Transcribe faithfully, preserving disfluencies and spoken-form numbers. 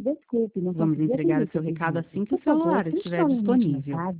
Desculpe, não Vamos consegui entregar o atender seu seu recado pedido. assim que o Por favor, celular tente estiver novamente mais disponível. tarde.